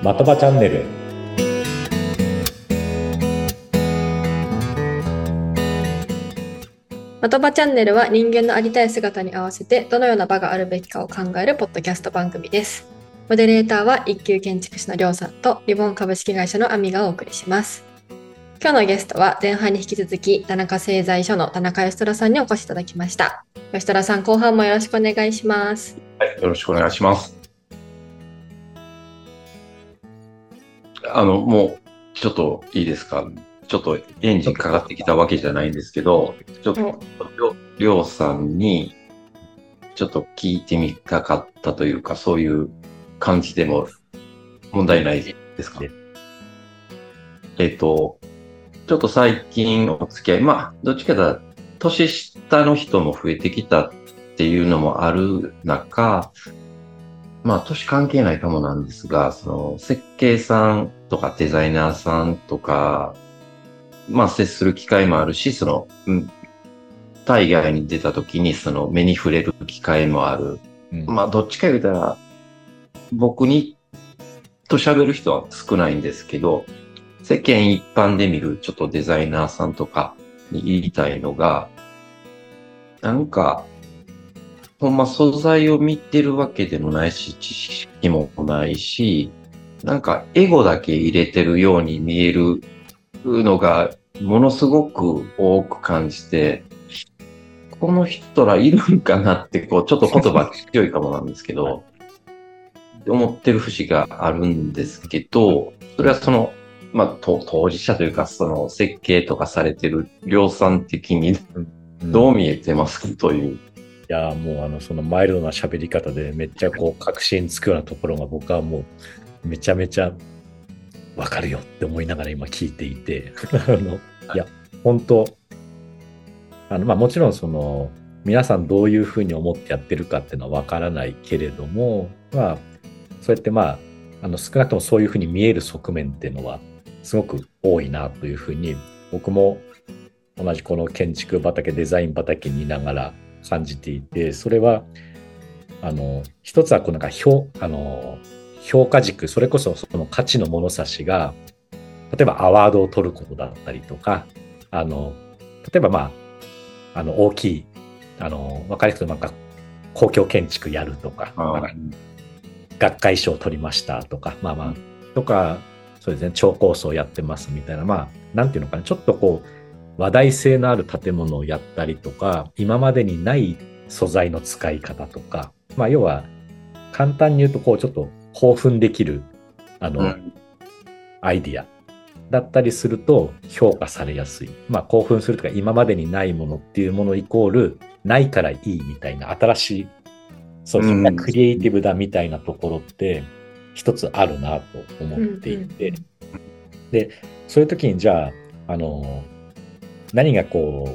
的場チャンネル。 的場チャンネルは人間のありたい姿に合わせてどのような場があるべきかを考えるポッドキャスト番組です。モデレーターは一級建築士のりょうさんとリボン株式会社のアミがお送りします。今日のゲストは前半に引き続き田中製材所の田中義虎さんにお越しいただきました。義虎さん、後半もよろしくお願いします。 はい、よろしくお願いします。もうちょっといいですか。ちょっとエンジンかかってきたわけじゃないんですけど、ちょっとりょうさんにちょっと聞いてみたかったというか、そういう感じでも問題ないですか。ちょっと最近お付き合い、どっちかというと年下の人も増えてきたっていうのもある中、年関係ないかもなんですが、その設計さんとかデザイナーさんとか、接する機会もあるし、対外に出た時にその目に触れる機会もある。どっちか言うたら、僕にと喋る人は少ないんですけど、世間一般で見るちょっとデザイナーさんとかに言いたいのが、なんか、ほんま素材を見てるわけでもないし、知識もないし、なんかエゴだけ入れてるように見えるのがものすごく多く感じて、この人らいるんかなって、ちょっと言葉強いかもなんですけど、思ってる節があるんですけど、それはその、当事者というか、その設計とかされてる量産的にどう見えてますかという。 いや、もうそのマイルドな喋り方でめっちゃ確信つくようなところが僕はもうめちゃめちゃわかるよって思いながら今聞いていていや本当もちろんその皆さんどういうふうに思ってやってるかっていうのはわからないけれども、そうやって少なくともそういうふうに見える側面っていうのはすごく多いなというふうに僕も同じこの建築畑デザイン畑にいながら感じていて、それは一つはなんか評価軸、それこそその価値の物差しが例えばアワードを取ることだったりとか、例えば大きい分かりやすく公共建築やるとか、学会賞を取りましたとか、とかそうですね、超高層やってますみたいな、なんていうのかな、ちょっと話題性のある建物をやったりとか、今までにない素材の使い方とか、要は簡単に言うとちょっと興奮できるアイディアだったりすると評価されやすい。興奮するとか今までにないものっていうものイコールないからいいみたいな新しい、そういうクリエイティブだみたいなところって一つあるなと思っていて、でそういう時にじゃあ何が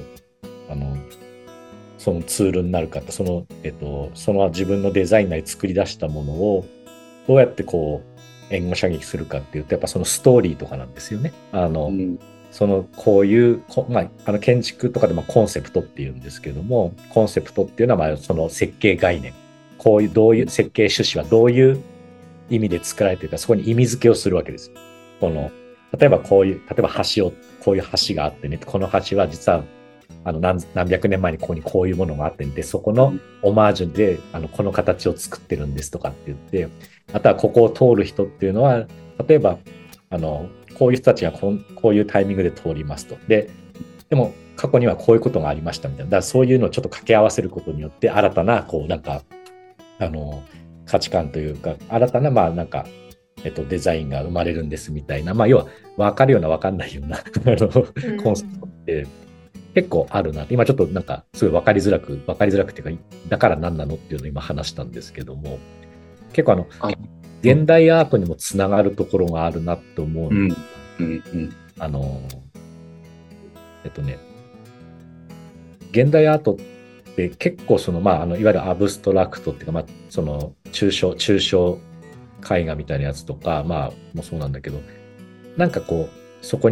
そのツールになるかって、その自分のデザインなり作り出したものをどうやって援護射撃するかっていうと、やっぱそのストーリーとかなんですよね。そのこういう建築とかでコンセプトっていうんですけども、コンセプトっていうのはその設計概念、どういう設計趣旨はどういう意味で作られているか、そこに意味付けをするわけです。例えば橋をこういう橋があってね、この橋は実は何百年前にここにこういうものがあってんで、そこのオマージュでこの形を作ってるんですとかって言って、あとはここを通る人っていうのは例えばこういう人たちがこういうタイミングで通りますと。でも過去にはこういうことがありましたみたいな。だからそういうのをちょっと掛け合わせることによって新たな価値観というか、新たなデザインが生まれるんですみたいな、要は分かるような分かんないようなコンセプトって結構あるな。今ちょっとすごい分かりづらくっていうか、だから何なのっていうのを今話したんですけども、結構現代アートにもつながるところがあるなと思う。現代アートって結構いわゆるアブストラクトっていうか、その抽象絵画みたいなやつとか、もそうなんだけど、そこに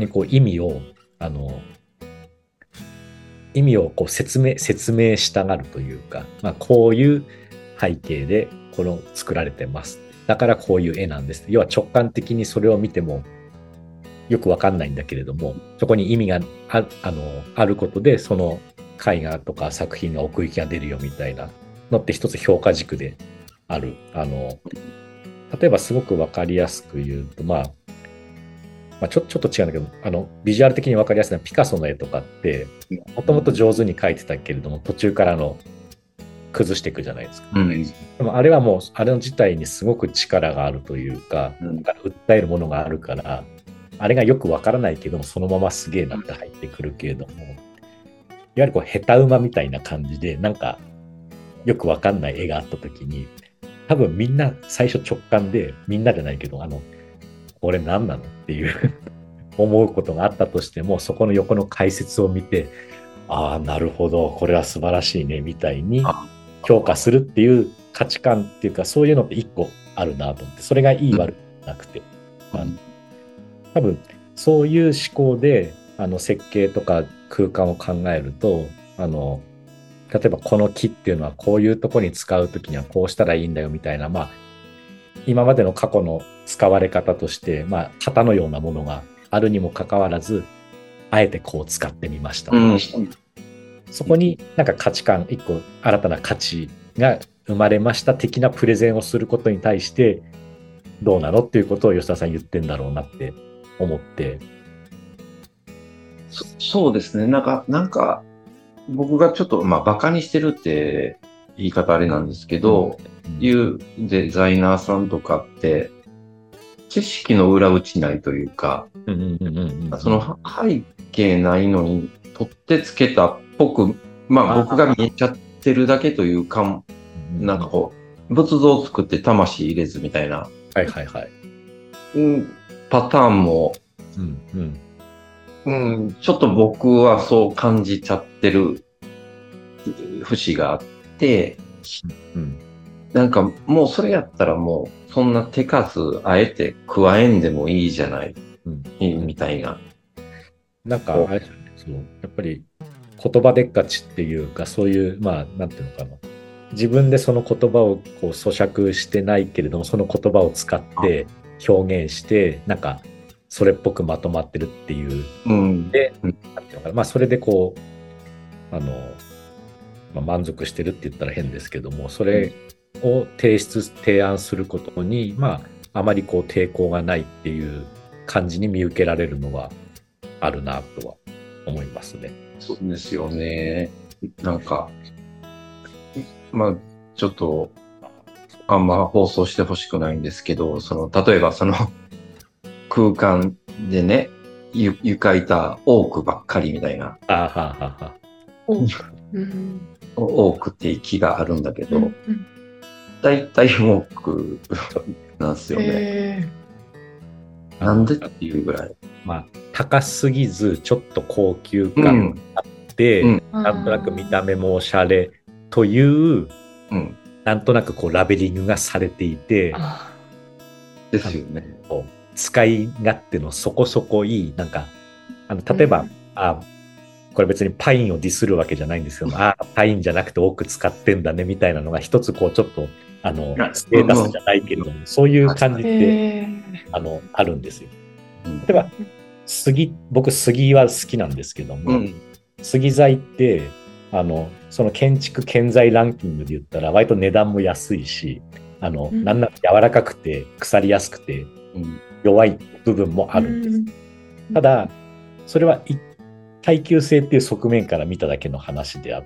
意味を説明したがるというか、こういう背景で作られてます。 だからこういう絵なんです。要は直感的にそれを見てもよくわかんないんだけれども、そこに意味があることで、その絵画とか作品が奥行きが出るよみたいなのって一つ評価軸である。例えばすごくわかりやすく言うと、ちょっと違うんだけど、ビジュアル的にわかりやすいのはピカソの絵とかって、もともと上手に描いてたけれども、途中から崩していくじゃないですか。でもあれはもう、あれの自体にすごく力があるというか、訴えるものがあるから、あれがよくわからないけども、そのまますげえなって入ってくるけれども、いわゆる下手馬みたいな感じで、なんか、よくわかんない絵があったときに、多分みんな最初直感で、みんなじゃないけど、これ何なのっていう思うことがあったとしても、そこの横の解説を見て、ああ、なるほど、これは素晴らしいね、みたいに評価するっていう価値観っていうか、そういうのって一個あるなと思って、それがいい悪くなくて、多分そういう思考で設計とか空間を考えると、例えばこの木っていうのはこういうとこに使うときにはこうしたらいいんだよみたいな、今までの過去の使われ方として、型のようなものがあるにもかかわらず、あえてこう使ってみました。そこになんか価値観、一個新たな価値が生まれました的なプレゼンをすることに対して、どうなのっていうことを吉田さん言ってんだろうなって思って。 そうですね。なんか、僕がちょっと、バカにしてるって言い方あれなんですけど、いうデザイナーさんとかって、知識の裏打ちないというか、その背景ないのに取ってつけたっぽく、僕が見えちゃってるだけというか、なんか仏像を作って魂入れずみたいな、パターンも、ちょっと僕はそう感じちゃってる節があって、なんかもうそれやったらもうそんな手数あえて加えんでもいいじゃない、みたいな。 なんかあれですよね、やっぱり言葉でっかちっていうか、そういうなんていうのかな、自分でその言葉を咀嚼してないけれども、その言葉を使って表現してなんかそれっぽくまとまってるっていう、で、なんていうのかな、それで満足してるって言ったら変ですけども、それを提案することにあまり抵抗がないっていう感じに見受けられるのはあるなとは思いますね。 そうですよね。なんかちょっとあんま放送してほしくないんですけど、例えば空間でね、床板オークばっかりみたいな。オークっていう木があるんだけど、だいたいオークなんですよね。なんでっていうぐらい。 高すぎず、ちょっと高級感があって、なんとなく見た目もおしゃれという、なんとなくラベリングがされていて、 ですよね。 使い勝手のそこそこいい、なんか、例えば、これ別にパインをディスるわけじゃないんですけど、パインじゃなくて多く使ってんだねみたいなのが一つちょっとステータスじゃないけれども、そういう感じってあるんですよ。例えば僕杉は好きなんですけども、杉材ってその建築建材ランキングで言ったら割と値段も安いし、なんなら柔らかくて腐りやすくて弱い部分もあるんです。ただそれは耐久性っていう側面から見ただけの話であって、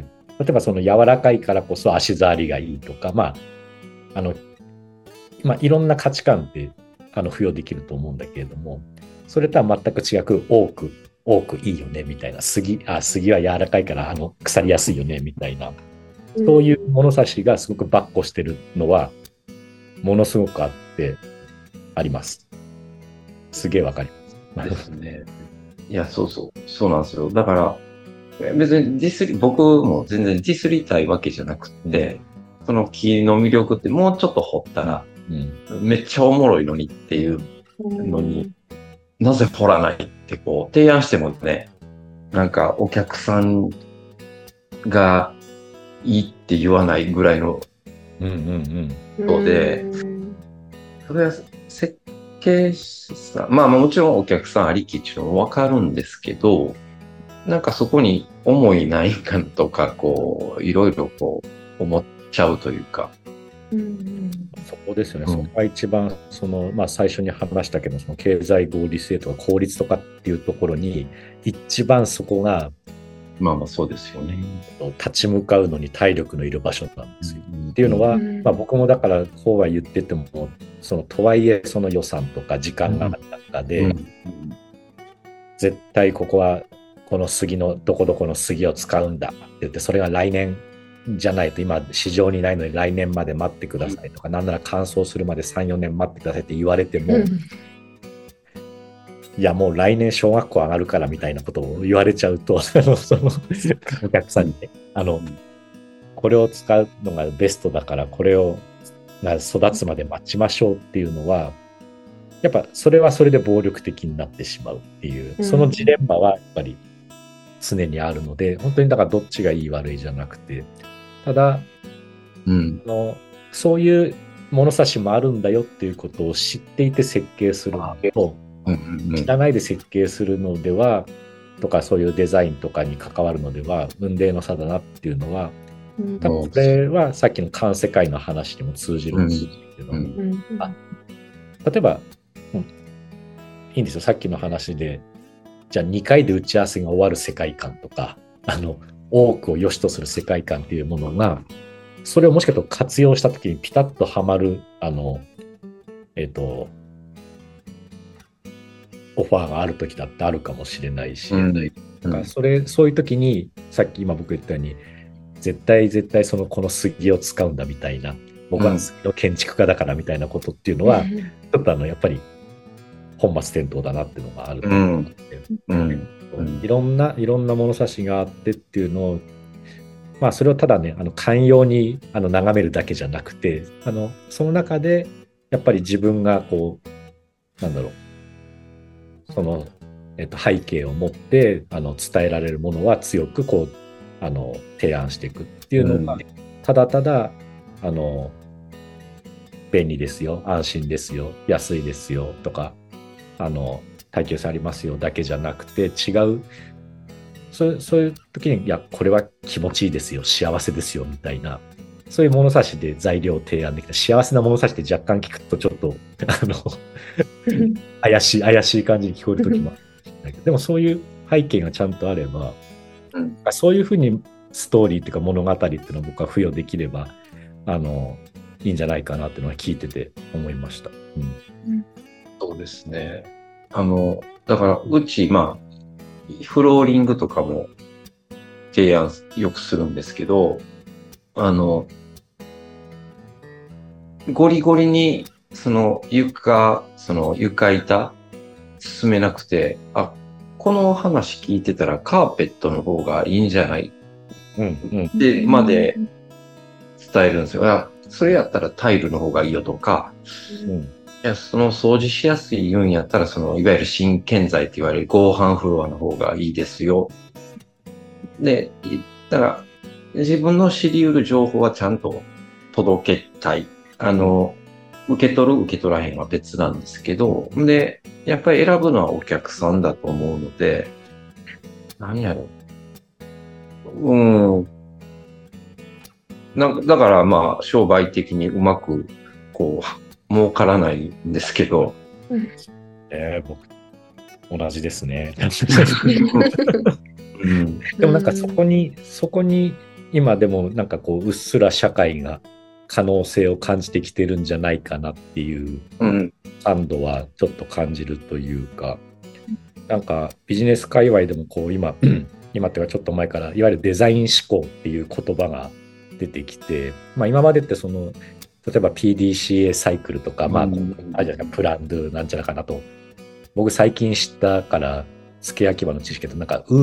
例えばその柔らかいからこそ足触りがいいとか、いろんな価値観って付与できると思うんだけれども、それとは全く違く多くいいよねみたいな、杉は柔らかいから腐りやすいよねみたいな、そういう物差しがすごくばっこしてるのはものすごくあります。すげえわかります。 ですね。いや、そうなんですよ。だから、別に僕も全然ディスりたいわけじゃなくて、その木の魅力ってもうちょっと掘ったら、めっちゃおもろいのにっていうのに、なぜ掘らないって提案してもね、なんかお客さんがいいって言わないぐらいのことで、 それは設計士さん、まあもちろんお客さんありきっていうのもわかるんですけど、なんかそこに思いないかとか、こう、いろいろこう、思っちゃうというか。 そこですよね。 うんそこが一番、最初に話したけど、その経済合理性とか効率とかっていうところに、一番そこが、 まあまあそうですよね。 立ち向かうのに体力のいる場所なんですよ。 うんっていうのは、 うん僕もだからこうは言ってても、とはいえその予算とか時間がある中で、 うん絶対ここはこの杉のどこどこの杉を使うんだって言って、それが来年じゃないと今市場にないのに来年まで待ってくださいとか、なんなら乾燥するまで3、4年待ってくださいって言われても、いやもう来年小学校上がるからみたいなことを言われちゃうと、お客さんにね、これを使うのがベストだからこれを育つまで待ちましょうっていうのは、やっぱそれはそれで暴力的になってしまうっていう、そのジレンマはやっぱり常にあるので、本当にだからどっちがいい悪いじゃなくて、ただ、そういう物差しもあるんだよっていうことを知っていて設計するのと、知らないで設計するのではとか、そういうデザインとかに関わるのでは雲泥の差だなっていうのは、多分これはさっきの環世界の話にも通じるんですけど、例えば、いいんですよ、さっきの話で、じゃあ2回で打ち合わせが終わる世界観とか、多くを良しとする世界観っていうものが、それをもしかしたら活用したときにピタッとはまる、オファーがあるときだってあるかもしれないし、そういうときに、さっき今僕言ったように、絶対この杉を使うんだみたいな、僕は杉の建築家だからみたいなことっていうのは、ちょっとやっぱり本末転倒だなっていうのがあると思って、いろんな物差しがあってっていうのを、それをただね、寛容に眺めるだけじゃなくて、その中でやっぱり自分がこう、なんだろう、背景を持って伝えられるものは強くこう提案していくっていうのが、ただただ便利ですよ、安心ですよ、安いですよとか耐久性ありますよだけじゃなくて、違うそういう時に、いやこれは気持ちいいですよ、幸せですよみたいな、そういう物差しで材料を提案できた。幸せな物差しって若干聞くとちょっと怪しい感じに聞こえる時もある。でもそういう背景がちゃんとあれば、そういうふうにストーリーっていうか物語っていうのを僕は付与できればいいんじゃないかなっていうのは聞いてて思いました。 そうですね。だからうちフローリングとかも提案よくするんですけど、ゴリゴリに床板進めなくて、この話聞いてたらカーペットの方がいいんじゃないでまで伝えるんですよ。それやったらタイルの方がいいよとか、いや掃除しやすい言うんやったらいわゆる新建材って言われる合板フロアの方がいいですよ。で、だから自分の知り得る情報はちゃんと届けたい。受け取る受け取らへんは別なんですけど、で、やっぱり選ぶのはお客さんだと思うので、何やろ。だから商売的にうまく儲からないんですけど。 僕同じですね。でもそこに今でもうっすら社会が可能性を感じてきてるんじゃないかなっていう感度はちょっと感じるというか、ビジネス界隈でも今っていうかちょっと前からいわゆるデザイン思考っていう言葉が出てきて、今までって例えば PDCA サイクルとか、あるじゃないですか、プランドゥなんちゃらかなと、僕最近知ったから付け焼き場の知識で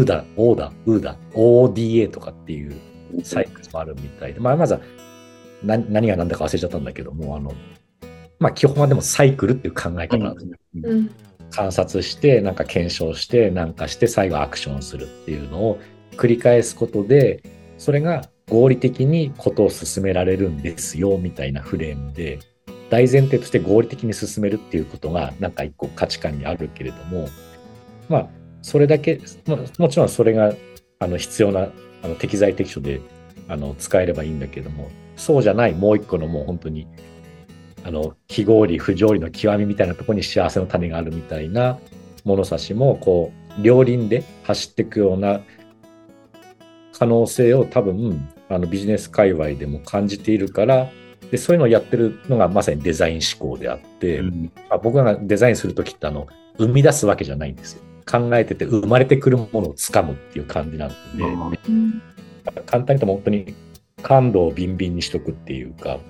ODA とかっていうサイクルもあるみたいで、まずは何が何だか忘れちゃったんだけども、基本はでもサイクルっていう考え方なんですよ。観察して検証してして最後アクションするっていうのを繰り返すことで、それが合理的にことを進められるんですよみたいなフレームで大前提として合理的に進めるっていうことがなんか一個価値観にあるけれども、まあそれだけ、もちろんそれが必要な適材適所で使えればいいんだけども、そうじゃないもう一個のもう本当に非合理不条理の極みみたいなところに幸せの種があるみたいな物差しもこう両輪で走っていくような可能性を多分ビジネス界隈でも感じているから、でそういうのをやってるのがまさにデザイン思考であって、僕がデザインするときって生み出すわけじゃないんですよ。考えてて生まれてくるものをつかむっていう感じなので、簡単に言うと本当に感度をビンビンにしとくっていうか、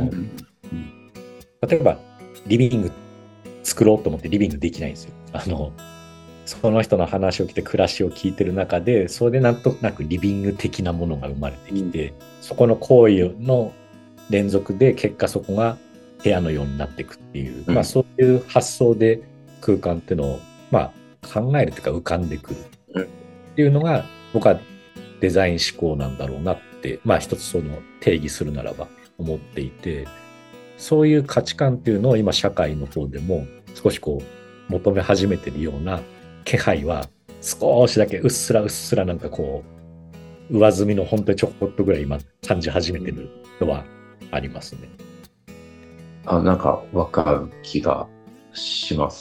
例えばリビング作ろうと思ってリビングできないんですよ。その人の話を聞いて暮らしを聞いてる中で、それでなんとなくリビング的なものが生まれてきて、そこの行為の連続で結果そこが部屋のようになっていくっていう、そういう発想で空間っていうのを、考えるというか浮かんでくるっていうのが僕はデザイン思考なんだろうなって、一つその定義するならば思っていて、そういう価値観っていうのを今社会の方でも少しこう求め始めてるような気配は少しだけうっすらなんかこう上積みの本当にちょこっとぐらい今感じ始めてるのはありますね。 なんかわかる気がします。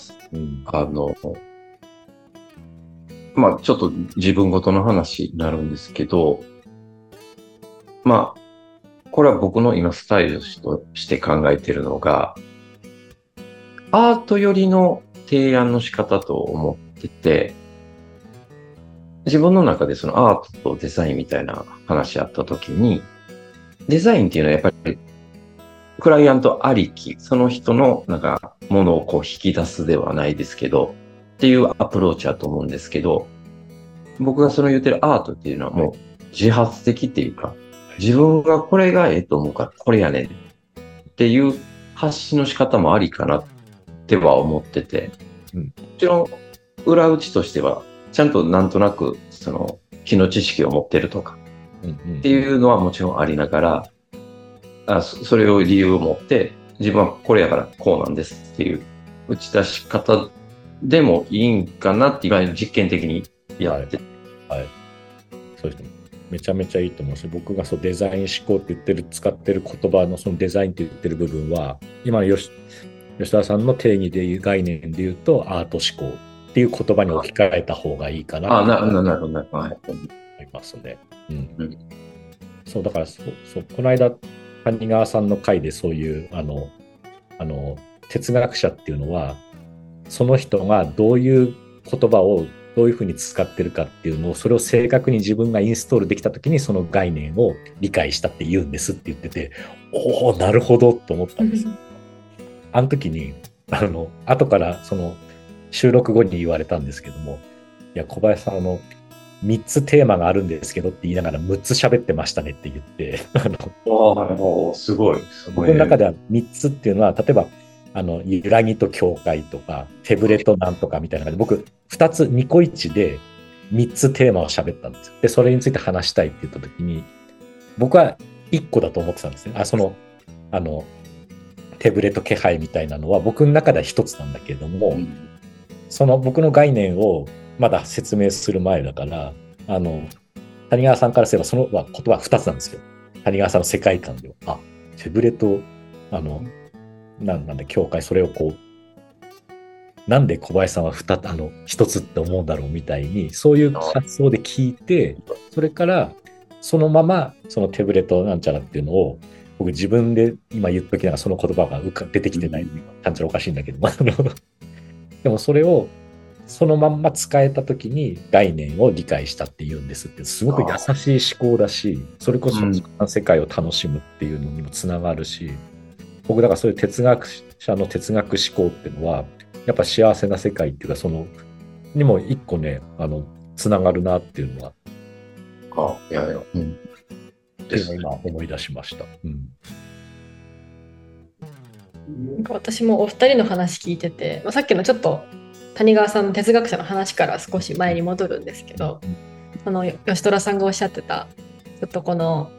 ちょっと自分ごとの話になるんですけど、これは僕の今スタイルとして考えているのが、アート寄りの提案の仕方と思ってて、自分の中でそのアートとデザインみたいな話あった時に、デザインっていうのはやっぱりクライアントありき、その人のなんかものをこう引き出すではないですけど、っていうアプローチだと思うんですけど、僕がその言ってるアートっていうのはもう自発的っていうか、自分がこれがええと思うからこれやねんっていう発信の仕方もありかなっては思ってて、もちろん裏打ちとしてはちゃんとなんとなくその気の知識を持ってるとかっていうのはもちろんありながら、それを理由を持って自分はこれやからこうなんですっていう打ち出し方でもいいんかなって今実験的にやって、 そうですね。めちゃめちゃいいと思うし、僕がデザイン思考って使ってる言葉のそのデザインって言ってる部分は、今の吉田さんの定義でいう概念で言うとアート思考っていう言葉に置き換えた方がいいかなと思いますね。そうだからこの間谷川さんの回でそういう哲学者っていうのはその人がどういう言葉をどういうふうに使ってるかっていうのを、それを正確に自分がインストールできたときにその概念を理解したって言うんですって言ってて、おおなるほどと思ったんです。あの時に後からその収録後に言われたんですけども、いや小林さん3つテーマがあるんですけどって言いながら6つ喋ってましたねって言ってすごい。 僕の中では3つっていうのは、例えば揺らぎと境界とか手ぶれとなんとかみたいな感じで、僕2個1で3つテーマを喋ったんですよ。でそれについて話したいって言った時に、僕は1個だと思ってたんですね。手ぶれと気配みたいなのは僕の中では1つなんだけども、その僕の概念をまだ説明する前だから、谷川さんからすればそのことは2つなんですよ。谷川さんの世界観では手ぶれとなんだ境界、それをこうなんで小林さんは一つって思うんだろうみたいに、そういう発想で聞いて、それからそのままその手ぶれとなんちゃらっていうのを僕自分で今言っときながらその言葉が出てきてない、なんちゃらおかしいんだけどでもそれをそのまんま使えた時に概念を理解したっていうんですって、すごく優しい思考だし、それこそ世界を楽しむっていうのにもつながるし、僕だからそういう哲学者の哲学思考っていうのはやっぱ幸せな世界っていうか、そのにも一個ねつながるなっていうのはっていうのを今思い出しました。 なんか私もお二人の話聞いてて、さっきのちょっと谷川さんの哲学者の話から少し前に戻るんですけど、吉虎さんがおっしゃってたちょっとこの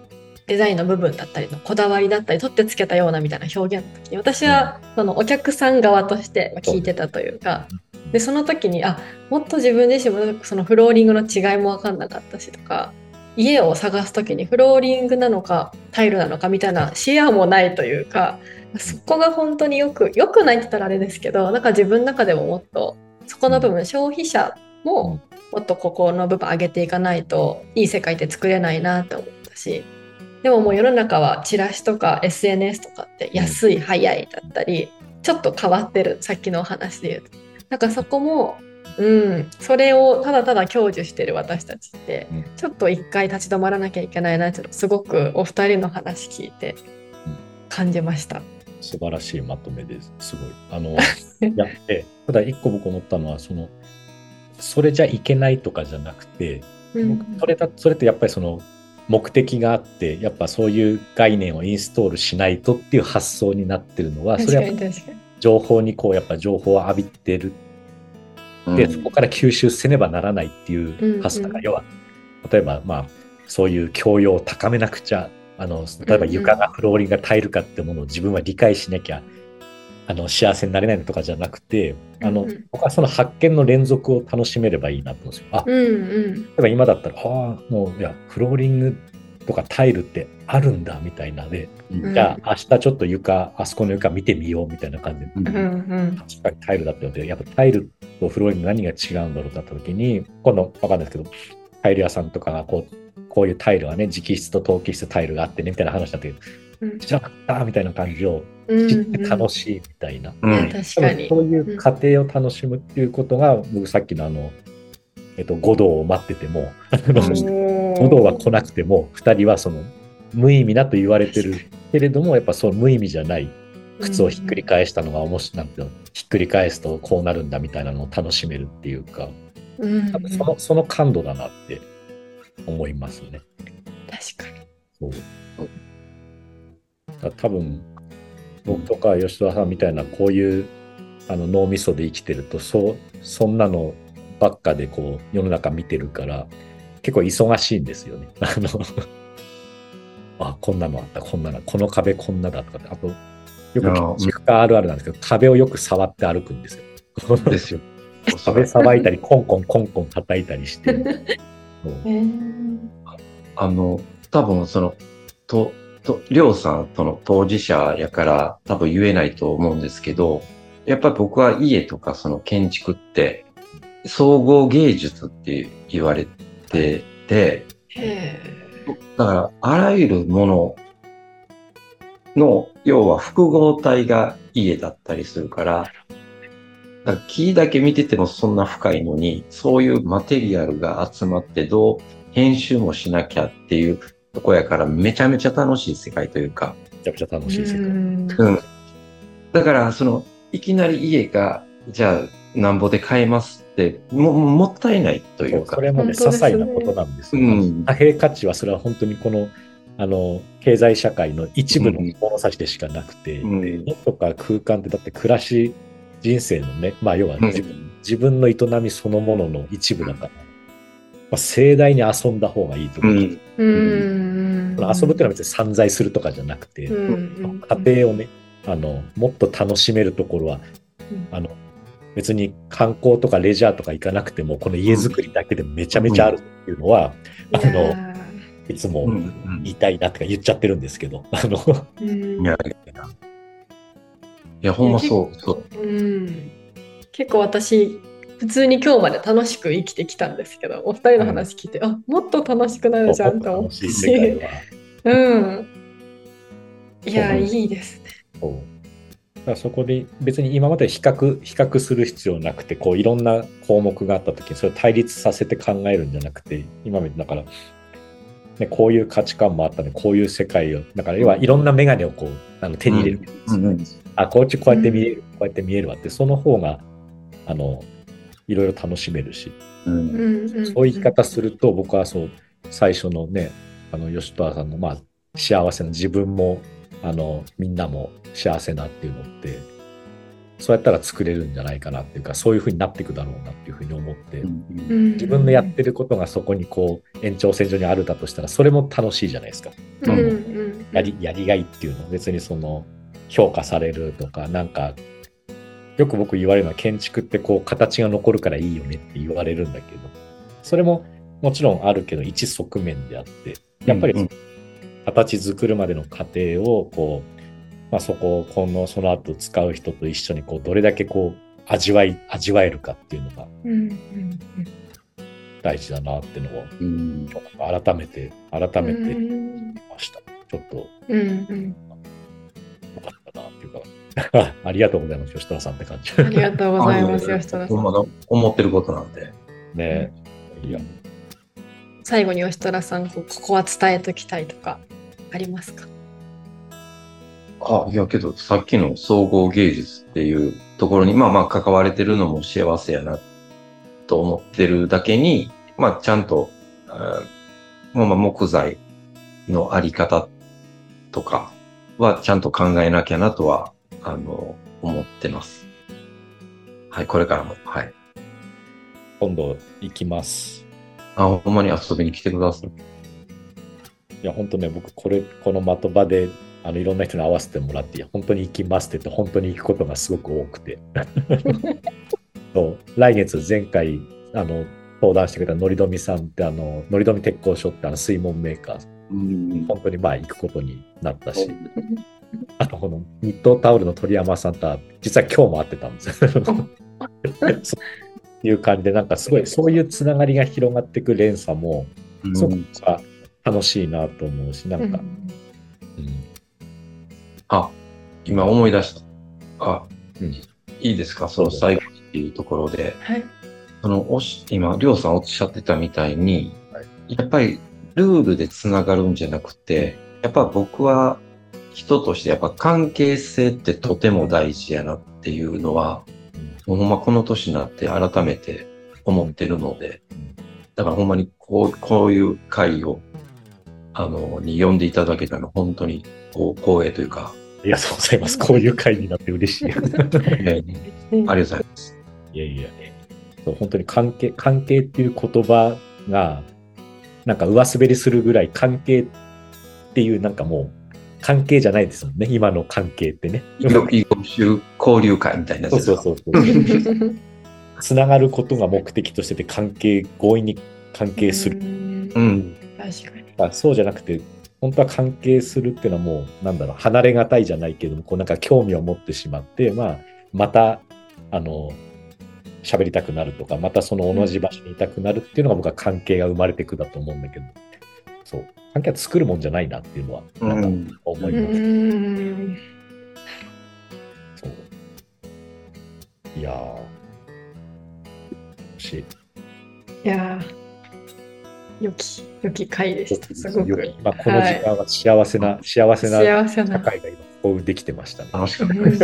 デザインの部分だったりのこだわりだったり取ってつけたようなみたいな表現の時に私はそのお客さん側として聞いてたというか、でその時にもっと自分自身もそのフローリングの違いも分かんなかったしとか、家を探す時にフローリングなのかタイルなのかみたいな視野もないというか、そこが本当に良くないって言ったらあれですけど、なんか自分の中でももっとそこの部分、消費者ももっとここの部分上げていかないといい世界って作れないなって思ったし、でももう世の中はチラシとか SNS とかって安い早いだったりちょっと変わってる、さっきのお話で言うとなんかそこもそれをただただ享受してる私たちってちょっと一回立ち止まらなきゃいけないなってすごくお二人の話聞いて感じました。 素晴らしいまとめです。すごい。ただ一個僕思ったのはそれじゃいけないとかじゃなくて、それってやっぱりその目的があってやっぱそういう概念をインストールしないとっていう発想になってるのは、それは情報にやっぱ情報を浴びてる、でそこから吸収せねばならないっていう発想が、要は例えばそういう教養を高めなくちゃ、例えば床がフローリングがタイルかってものを自分は理解しなきゃ幸せになれないのとかじゃなくて、僕はその発見の連続を楽しめればいいなと思うんですよ。例えば今だったらもういやフローリングとかタイルってあるんだみたいなで、じゃあ明日ちょっとあそこの床見てみようみたいな感じで、確かにタイルだったので、やっぱタイルとフローリング何が違うんだろうってなった時に、今度分かんないですけどタイル屋さんとかがこういうタイルはね、直筆と陶器質タイルがあってねみたいな話だって知らなかったみたいな感じを知って楽しいみたいな、 確かにそういう過程を楽しむっていうことが、僕さっきの五道を待ってても五道は来なくても2人はその無意味だと言われてるけれども、やっぱその無意味じゃない靴をひっくり返したのがなんていうの、ひっくり返すとこうなるんだみたいなのを楽しめるっていうか、その感度だなって思いますね。 確かに。 多分僕とか吉田さんみたいなこういう脳みそで生きてるとそんなのばっかで世の中見てるから結構忙しいんですよね。こんなのあった、この壁こんなだとか、あとよく建築家あるあるなんですけど、壁をよく触って歩くんですよ。 ですよ。 壁さばいたりコンコン叩いたりして多分りょうさんとの当事者やから多分言えないと思うんですけど、やっぱり僕は家とかその建築って総合芸術って言われてて、だからあらゆるものの要は複合体が家だったりするから、木だけ見ててもそんな深いのに、そういうマテリアルが集まってどう編集もしなきゃっていうとこやから、めちゃめちゃ楽しい世界というか。 めちゃくちゃ楽しい世界。 だからいきなり家がじゃあなんぼで買えますってもったいないというか。 それもね、些細なことなんですよ。貨幣価値はそれは本当にこの経済社会の一部の物差しでしかなくて、家とか空間ってだって暮らし人生のね、要は自分の営みそのものの一部だから、盛大に遊んだ方がいいと思う。遊ぶっていうのは別に散財するとかじゃなくて、家庭をねもっと楽しめるところは、別に観光とかレジャーとか行かなくてもこの家づくりだけでめちゃめちゃあるっていうのは、いつも言いたいなとか言っちゃってるんですけど、 いやほんまそう。 結構私普通に今日まで楽しく生きてきたんですけど、お二人の話聞いて、もっと楽しくなるじゃんと思ってし、いやいいですね。 だからそこで別に今まで比較する必要なくて、いろんな項目があった時にそれを対立させて考えるんじゃなくて、今までだからね、こういう価値観もあったね、こういう世界を、だから要はいろんな眼鏡を手に入れるんですよね。こうやって見える、こうやって見えるわって、その方がいろいろ楽しめるし、そういう生き方すると、僕は最初のね、吉川さんの幸せな自分もみんなも幸せなっていうのってそうやったら作れるんじゃないかなっていうか、そういうふうになっていくだろうなっていうふうに思って、 うん自分のやってることがそこにこう延長線上にあるだとしたら、それも楽しいじゃないですか。 うんうんやりがいっていうの、別にその評価されるとか、なんかよく僕言われるのは、建築ってこう形が残るからいいよねって言われるんだけど、それももちろんあるけど一側面であって、やっぱり形作るまでの過程をこう、まあ、その後使う人と一緒にこうどれだけこう味わえるかっていうのが大事だなっていうのを、今日改めて見ました。ちょっとよかったなっていうかありがとうございます、吉田さんって感じ。 ありがとうございます、吉田さん。 思ってることなんで。 ね、いや。 最後に吉田さん、ここは伝えときたいとかありますか？ いやけど、さっきの総合芸術っていうところに、まあ関われてるのも幸せやなと思ってるだけに、まあちゃんと、木材のあり方とかはちゃんと考えなきゃなとは、思ってます。はい、これからも。はい。 今度行きます。 ほんまに遊びに来てください。 いや、本当ね、僕、この的場で、いろんな人に会わせてもらって、本当に行きますって言って、本当に行くことがすごく多くて。そう来月、前回、登壇してくれたのりどみさんって、のりどみ鉄工所って水門メーカー、本当に行くことになったし、あと、この日東タオルの鳥山さんとは、実は今日も会ってたんですよ。っていう感じで、なんかすごい、そういうつながりが広がっていく連鎖も、すごく楽しいなと思うし、なんか、 今思い出した。いいですか、その最後っていうところで。 はい。 今、りょうさんおっしゃってたみたいに、やっぱりルールでつながるんじゃなくて、やっぱ僕は人としてやっぱ関係性ってとても大事やなっていうのは、ほんまこの年になって改めて思ってるので、だからほんまにこういう会を、に呼んでいただけたの本当に光栄というか。 ありがとうございます。こういう会になって嬉しい。 ありがとうございます。 いやいや、本当に関係っていう言葉が、なんか上滑りするぐらい関係っていう、なんかもう関係じゃないですもんね、今の関係ってね。 交流会みたいなやつ。 そう。つながることが目的としてて、強引に関係する。 確かに。 そうじゃなくて、本当は関係するっていうのはもう、なんだろう、離れがたいじゃないけども、こうなんか興味を持ってしまって、また、喋りたくなるとか、またその同じ場所にいたくなるっていうのが僕は関係が生まれていくだと思うんだけど、そう、関係は作るもんじゃないなっていうのは、なんか思います。そう。いやー、 いやー、良き会でした。すごく。 この時間は幸せな社会が今こうできてましたね。 楽しかったです。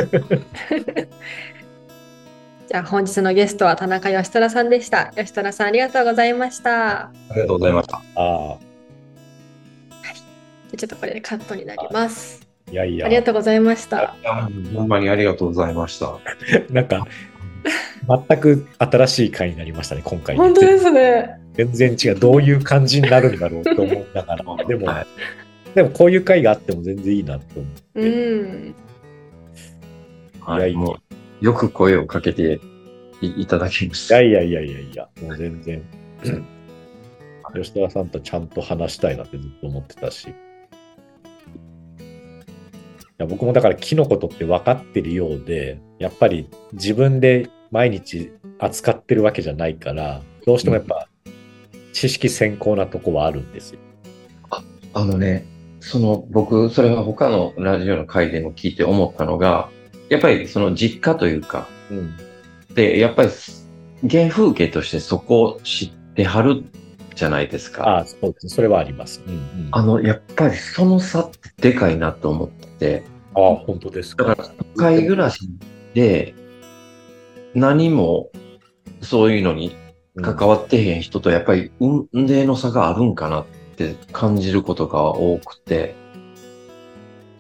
じゃあ本日のゲストは田中義虎さんでした。義虎さんありがとうございました。 ありがとうございました。 はい。ちょっとこれでカットになります。 いやいや。 ありがとうございました。 ほんまにありがとうございました。 なんか全く新しい回になりましたね、今回。 本当ですね。 全然違う。どういう感じになるんだろうと思いながら。でもこういう回があっても全然いいなと思って。 はい。もうよく声をかけていただきました。 いや、もう全然。吉田さんとちゃんと話したいなってずっと思ってたし。いや僕もだから木のことって分かってるようで、やっぱり自分で毎日扱ってるわけじゃないから、どうしてもやっぱ知識先行なとこはあるんですよ。 僕、それは他のラジオの回でも聞いて思ったのが、やっぱりその実家というか、で、やっぱり原風景としてそこを知ってはるじゃないですか。 そうです。それはあります。 やっぱりその差ってでかいなと思ってて。 本当ですか。 だから都会暮らしで何もそういうのに関わってへん人とやっぱり運命の差があるんかなって感じることが多くて。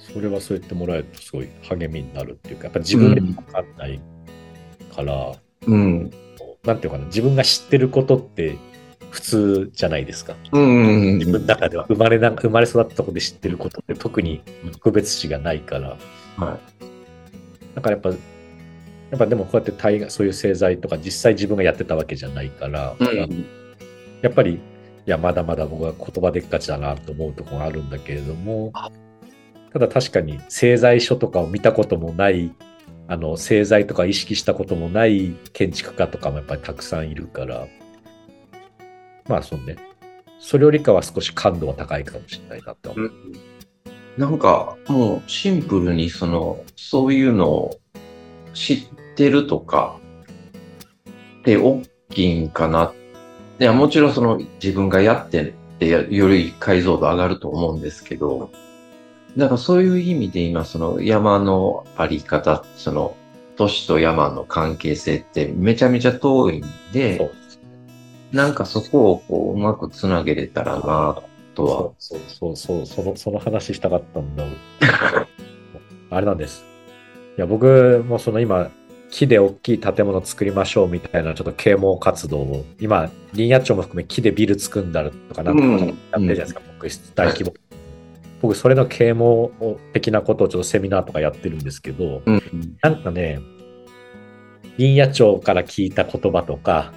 それはそう言ってもらえるとすごい励みになるっていうか、やっぱ自分で分かんないから、 うん。 なんていうかな、自分が知ってることって普通じゃないですか。 うん。 自分の中では生まれ育ったところで知ってることって特に特別視がないから、 はだからやっぱでもこうやってそういう製剤とか実際自分がやってたわけじゃないから、 い。 やっぱりいやまだまだ僕は言葉でっかちだなと思うところがあるんだけれども、ただ確かに製剤書とかを見たこともない製剤とか意識したこともない建築家とかもやっぱりたくさんいるから、まあそうね、それよりかは少し感度は高いかもしれないなと思う。 なんかもうシンプルにそういうのを知ってるとかって大きいんかな。いや、もちろん自分がやってってより解像度上がると思うんですけど、だからそういう意味で今山のあり方、都市と山の関係性ってめちゃめちゃ遠いんで、なんかそこをこううまくつなげれたらなとは。 その話したかったんだ。あれなんです。いや、僕も今、木で大きい建物を作りましょうみたいなちょっと啓蒙活動を、今、林野庁も含め木でビル作んだとかなんとかやってるじゃないですか、木質大規模。僕、それの啓蒙的なことをちょっとセミナーとかやってるんですけど、なんかね、林野庁から聞いた言葉とか、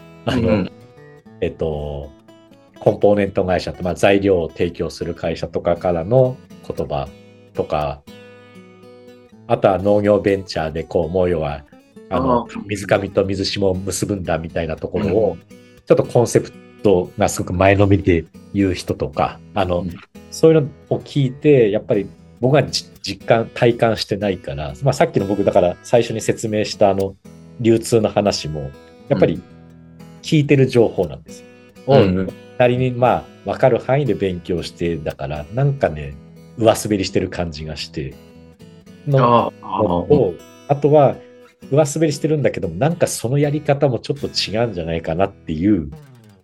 コンポーネント会社って、材料を提供する会社とかからの言葉とか、あとは農業ベンチャーでもう要は水上と水下を結ぶんだみたいなところを、ちょっとコンセプトがすごく前のめりで言う人とか、そういうのを聞いて、やっぱり僕は体感してないから、さっきの僕だから最初に説明した流通の話も、やっぱり聞いてる情報なんですよ。なりに分かる範囲で勉強してだから、なんかね、上滑りしてる感じがしてあとは上滑りしてるんだけど、なんかそのやり方もちょっと違うんじゃないかなっていう、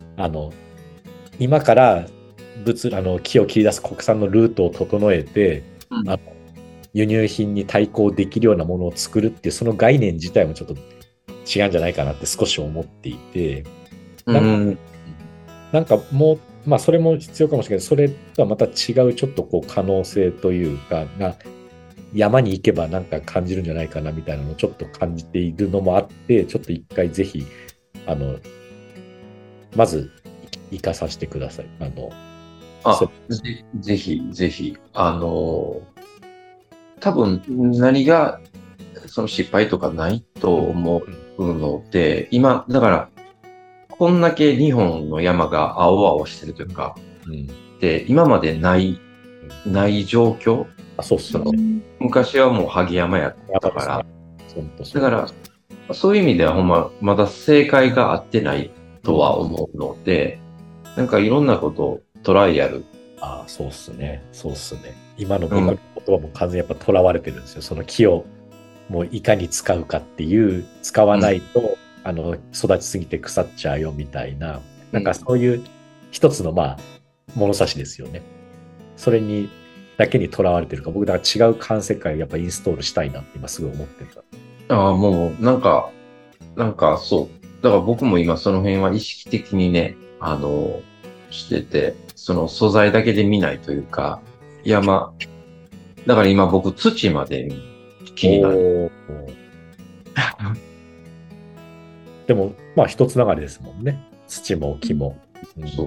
今から木を切り出す国産のルートを整えて、輸入品に対抗できるようなものを作るっていうその概念自体もちょっと違うんじゃないかなって少し思っていて、なんかもう、それも必要かもしれないけど、それとはまた違うちょっと可能性というかが山に行けばなんか感じるんじゃないかなみたいなのをちょっと感じているのもあって、ちょっと一回ぜひまず生かさせてください。 ぜひぜひ多分何が失敗とかないと思うので、今だからこんだけ日本の山が青々してるというか、で今までない状況。 そうっすね。 昔はもう萩山やったから、だからそういう意味ではほんまだ正解が合ってないとは思うので、なんかいろんなことをトライアル。 そうっすね。今の僕の言葉も完全にやっぱ囚われてるんですよ。その木をもういかに使うかっていう、使わないと、育ちすぎて腐っちゃうよみたいな、なんかそういう一つの物差しですよね。それにだけにとらわれてるか、僕だから違う感世界をやっぱインストールしたいなって今すぐ思ってた。 もうなんかそう。だから僕も今その辺は意識的にね、してて、その素材だけで見ないというか、だから今僕土まで気になる。 でも、一つ流れですもんね。土も木も。 そう。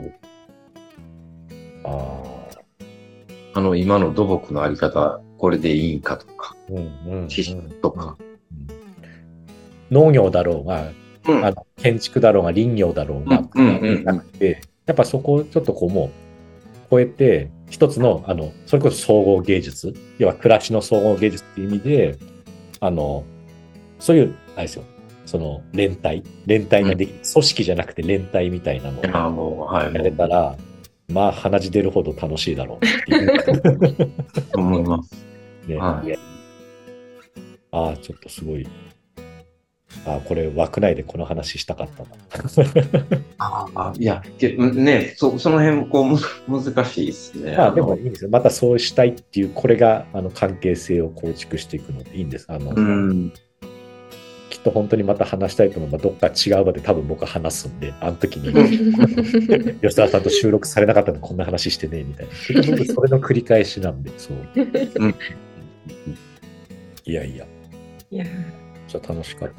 今の土木のあり方、これでいいんかとか、地質とか。 農業だろうが、建築だろうが、林業だろうが、なくて、やっぱそこをちょっともう超えて、一つの、それこそ総合芸術、要は暮らしの総合芸術っていう意味で、そういう、あれですよ、連帯ができる、組織じゃなくて連帯みたいなのをやれたら、鼻血出るほど楽しいだろうっていう思います。 ね。ちょっとすごい。 これ枠内でこの話したかったな。 いや、ね、その辺こう難しいですね。 でもいいんですよ。またそうしたいっていう、これが関係性を構築していくのでいいんです。きっと本当にまた話したいと思えば、どっか違う場で多分僕は話すんで、あの時に吉田さんと収録されなかったのでこんな話してねみたいな。結局それの繰り返しなんで、そう。いや。めっちゃ楽しかった。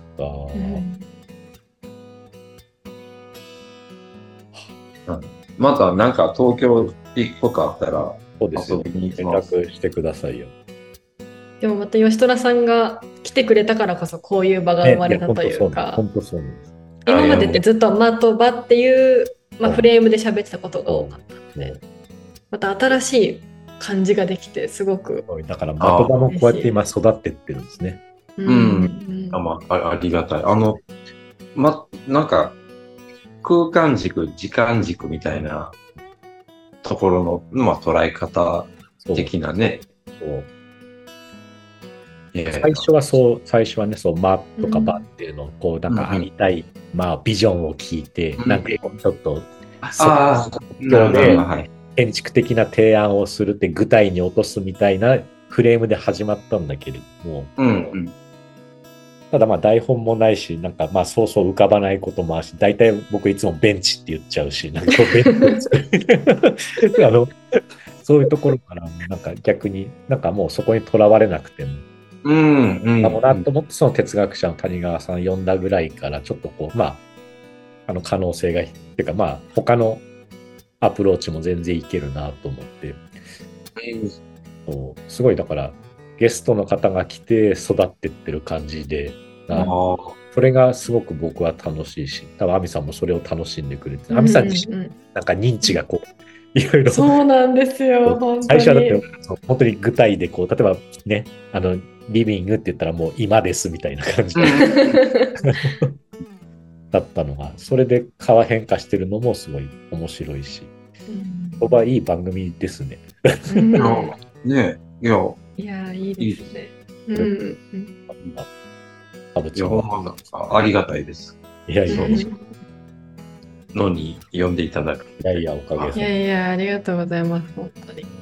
またなんか東京行くことあったら遊びに連絡してくださいよ。 でもまた吉虎さんが来てくれたからこそこういう場が生まれたというか、 本当そうなんです。 今までってずっと間と場っていう、フレームで喋ってたことが多かったので、また新しい感じができてすごく。 だから間と場もこうやって今育ってってるんですね。 ありがたい。なんか空間軸、時間軸みたいなところの、捉え方的なね。最初はね、間とか場っていうのをこうなんかありたい、ビジョンを聞いて、なんかちょっと建築的な提案をするって具体に落とすみたいなフレームで始まったんだけれども、ただ台本もないし、なんかそうそう浮かばないこともあるし、大体僕いつもベンチって言っちゃうし、なんかベンチそういうところからなんか逆になんかもうそこにとらわれなくても、なと思ってその哲学者の谷川さん呼んだぐらいからちょっとこう可能性がっていうか他のアプローチも全然いけるなと思って、すごいだからゲストの方が来て育ってってる感じで、それがすごく僕は楽しいし、多分亜美さんもそれを楽しんでくれて、亜美さん自身なんか認知がこういろいろ、 そうなんですよ。 最初はだって本当に具体でこう例えばねリビングって言ったらもう今ですみたいな感じだったのが、それで変化してるのもすごい面白いし、ここはいい番組ですね。 いやいいですね。 ありがたいです。 いやのに呼んでいただく。 おかげさまで。 ありがとうございます本当に。